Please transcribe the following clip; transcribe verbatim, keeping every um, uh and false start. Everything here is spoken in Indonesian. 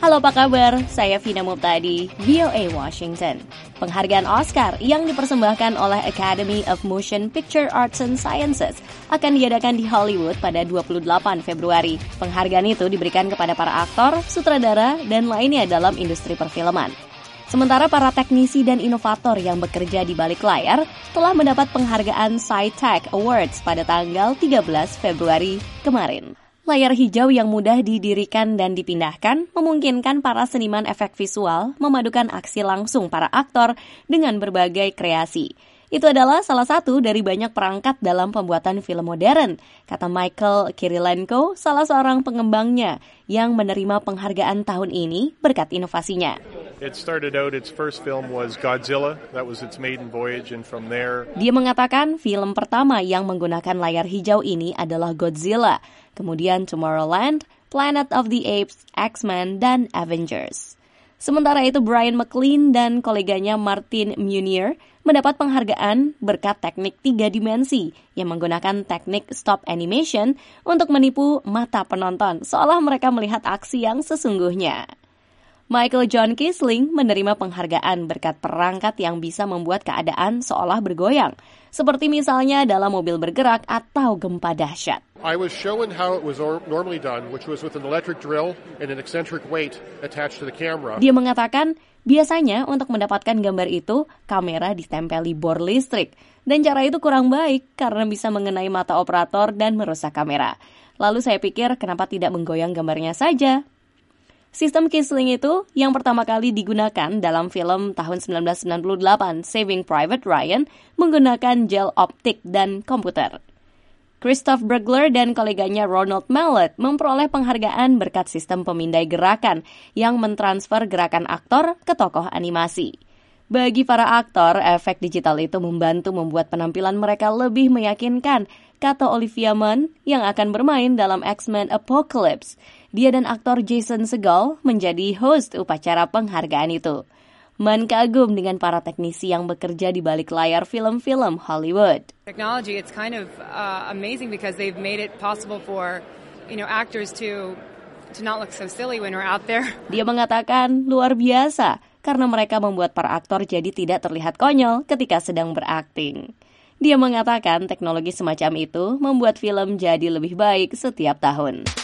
Halo, apa kabar? Saya Vina Muptadi, V O A Washington. Penghargaan Oscar yang dipersembahkan oleh Academy of Motion Picture Arts and Sciences akan diadakan di Hollywood pada dua puluh delapan Februari. Penghargaan itu diberikan kepada para aktor, sutradara, dan lainnya dalam industri perfilman. Sementara para teknisi dan inovator yang bekerja di balik layar telah mendapat penghargaan SciTech Awards pada tanggal tiga belas Februari kemarin. Layar hijau yang mudah didirikan dan dipindahkan memungkinkan para seniman efek visual memadukan aksi langsung para aktor dengan berbagai kreasi. Itu adalah salah satu dari banyak perangkat dalam pembuatan film modern, kata Michael Kirilenko, salah seorang pengembangnya yang menerima penghargaan tahun ini berkat inovasinya. It started out, its first film was Godzilla. That was its maiden voyage, and from there... Dia mengatakan film pertama yang menggunakan layar hijau ini adalah Godzilla, kemudian Tomorrowland, Planet of the Apes, X-Men, dan Avengers. Sementara itu Brian McLean dan koleganya Martin Munier mendapat penghargaan berkat teknik tiga dimensi yang menggunakan teknik stop animation untuk menipu mata penonton seolah mereka melihat aksi yang sesungguhnya. Michael John Kisling menerima penghargaan berkat perangkat yang bisa membuat keadaan seolah bergoyang, seperti misalnya dalam mobil bergerak atau gempa dahsyat. I was shown how it was normally done, which was with an electric drill and an eccentric weight attached to the camera. Dia mengatakan, biasanya untuk mendapatkan gambar itu, kamera ditempeli bor listrik. Dan cara itu kurang baik karena bisa mengenai mata operator dan merusak kamera. Lalu saya pikir, kenapa tidak menggoyang gambarnya saja? Sistem Kisling itu yang pertama kali digunakan dalam film tahun sembilan belas sembilan puluh delapan Saving Private Ryan menggunakan gel optik dan komputer. Christoph Bergler dan koleganya Ronald Mallet memperoleh penghargaan berkat sistem pemindai gerakan yang mentransfer gerakan aktor ke tokoh animasi. Bagi para aktor, efek digital itu membantu membuat penampilan mereka lebih meyakinkan, kata Olivia Munn yang akan bermain dalam X-Men Apocalypse. Dia dan aktor Jason Segel menjadi host upacara penghargaan itu. Munn kagum dengan para teknisi yang bekerja di balik layar film-film Hollywood. Technology, it's kind of uh, amazing because they've made it possible for, you know, actors to to not look so silly when we're out there. Dia mengatakan luar biasa karena mereka membuat para aktor jadi tidak terlihat konyol ketika sedang berakting. Dia mengatakan teknologi semacam itu membuat film jadi lebih baik setiap tahun.